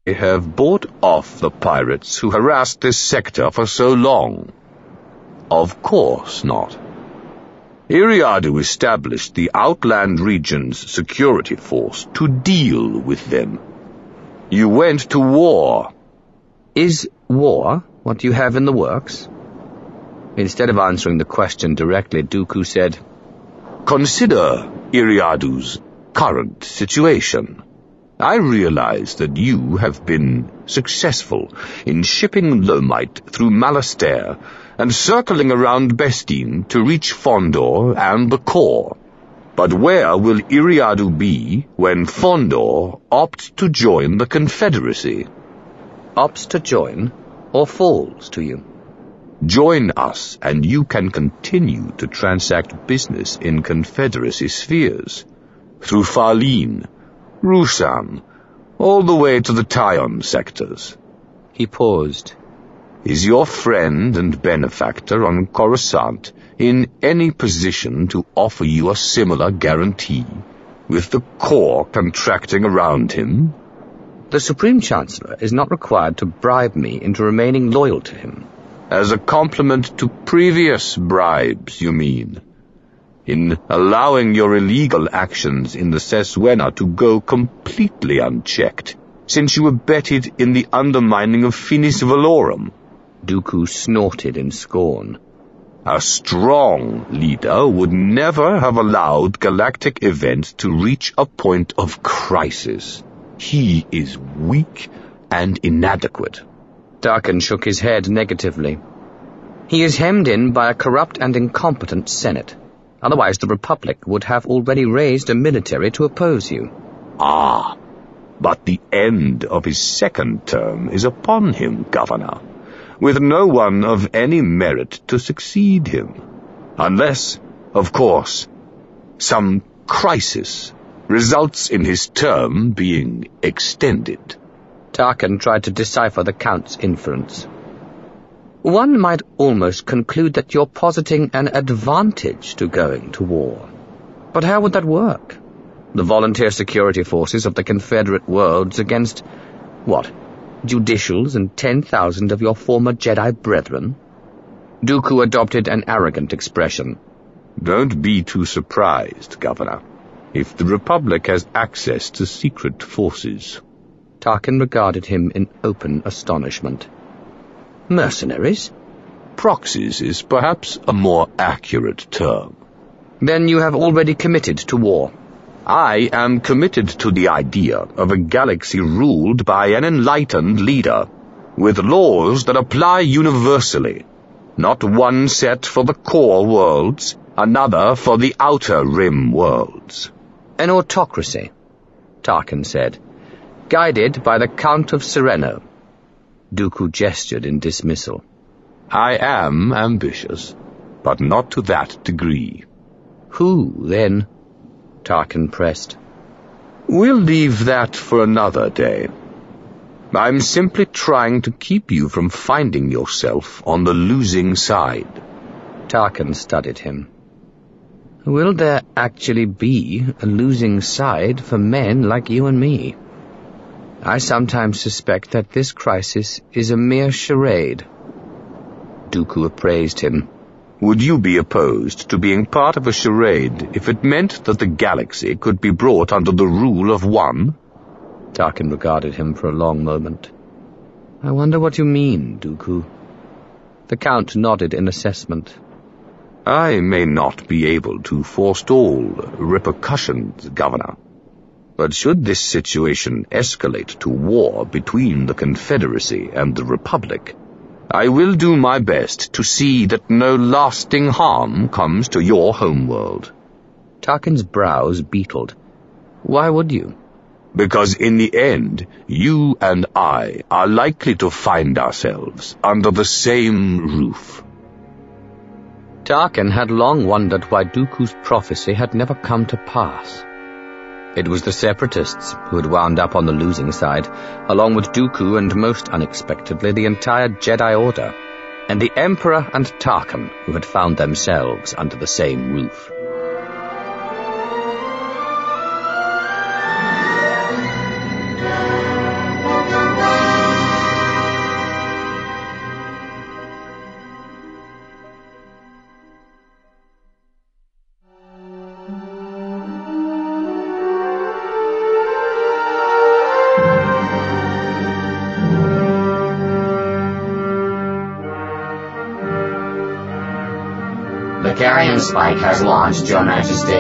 They have bought off the pirates who harassed this sector for so long. Of course not. Eriadu established the Outland Region's security force to deal with them. You went to war. Is war what you have in the works? Instead of answering the question directly, Dooku said, Consider Eriadu's current situation. I realize that you have been successful in shipping Lomite through Malastare and circling around Bestine to reach Fondor and the core. But where will Eriadu be when Fondor opts to join the Confederacy? Opts to join, or falls to you? Join us, and you can continue to transact business in Confederacy spheres, through Farlene, Rusan, all the way to the Tyon sectors. He paused. Is your friend and benefactor on Coruscant in any position to offer you a similar guarantee, with the core contracting around him? The Supreme Chancellor is not required to bribe me into remaining loyal to him. As a compliment to previous bribes, you mean? In allowing your illegal actions in the Seswena to go completely unchecked, since you abetted in the undermining of Finis Valorum? Dooku snorted in scorn. A strong leader would never have allowed galactic events to reach a point of crisis. He is weak and inadequate. Tarkin shook his head negatively. He is hemmed in by a corrupt and incompetent Senate. Otherwise the Republic would have already raised a military to oppose you. Ah, but the end of his second term is upon him, Governor, with no one of any merit to succeed him. Unless, of course, some crisis results in his term being extended. Tarkin tried to decipher the Count's inference. One might almost conclude that you're positing an advantage to going to war. But how would that work? The volunteer security forces of the Confederate worlds against, what, judicials and 10,000 of your former Jedi brethren? Dooku adopted an arrogant expression. Don't be too surprised, Governor, if the Republic has access to secret forces. Tarkin regarded him in open astonishment. Mercenaries? Proxies is perhaps a more accurate term. Then you have already committed to war. I am committed to the idea of a galaxy ruled by an enlightened leader, with laws that apply universally, not one set for the core worlds, another for the outer rim worlds. An autocracy, Tarkin said, guided by the Count of Sereno. Dooku gestured in dismissal. I am ambitious, but not to that degree. Who, then? Tarkin pressed. We'll leave that for another day. I'm simply trying to keep you from finding yourself on the losing side. Tarkin studied him. Will there actually be a losing side for men like you and me? I sometimes suspect that this crisis is a mere charade. Dooku appraised him. Would you be opposed to being part of a charade if it meant that the galaxy could be brought under the rule of one? Tarkin regarded him for a long moment. I wonder what you mean, Dooku. The Count nodded in assessment. I may not be able to forestall repercussions, Governor. But should this situation escalate to war between the Confederacy and the Republic, I will do my best to see that no lasting harm comes to your homeworld. Tarkin's brows beetled. Why would you? Because in the end, you and I are likely to find ourselves under the same roof. Tarkin had long wondered why Dooku's prophecy had never come to pass. It was the Separatists who had wound up on the losing side, along with Dooku and, most unexpectedly, the entire Jedi Order, and the Emperor and Tarkin who had found themselves under the same roof. Carrion Spike has launched, Your Majesty.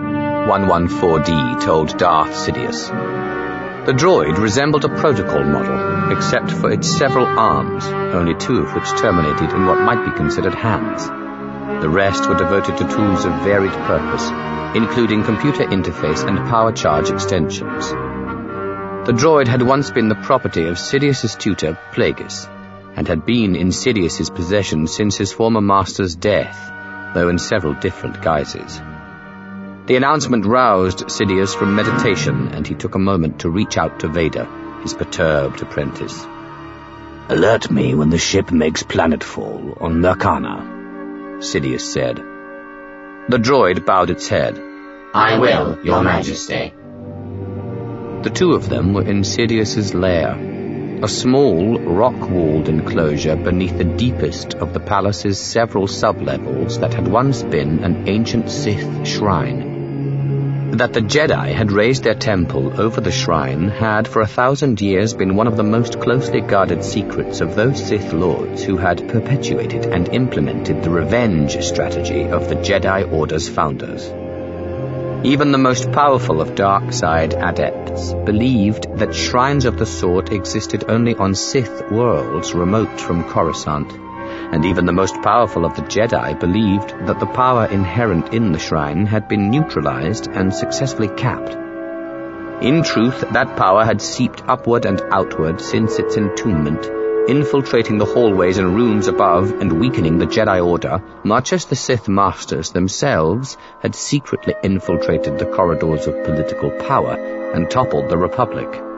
114D told Darth Sidious. The droid resembled a protocol model, except for its several arms, only 2 of which terminated in what might be considered hands. The rest were devoted to tools of varied purpose, including computer interface and power charge extensions. The droid had once been the property of Sidious's tutor, Plagueis, and had been in Sidious's possession since his former master's death, though in several different guises. The announcement roused Sidious from meditation, and he took a moment to reach out to Vader, his perturbed apprentice. "Alert me when the ship makes planetfall on Mercana," Sidious said. The droid bowed its head. I will, Your Majesty. The 2 of them were in Sidious's lair, a small, rock-walled enclosure beneath the deepest of the palace's several sub-levels that had once been an ancient Sith shrine. That the Jedi had raised their temple over the shrine had for 1,000 years been one of the most closely guarded secrets of those Sith Lords who had perpetuated and implemented the revenge strategy of the Jedi Order's founders. Even the most powerful of dark side adepts believed that shrines of the sort existed only on Sith worlds remote from Coruscant, and even the most powerful of the Jedi believed that the power inherent in the shrine had been neutralized and successfully capped. In truth, that power had seeped upward and outward since its entombment, infiltrating the hallways and rooms above and weakening the Jedi Order, much as the Sith Masters themselves had secretly infiltrated the corridors of political power and toppled the Republic.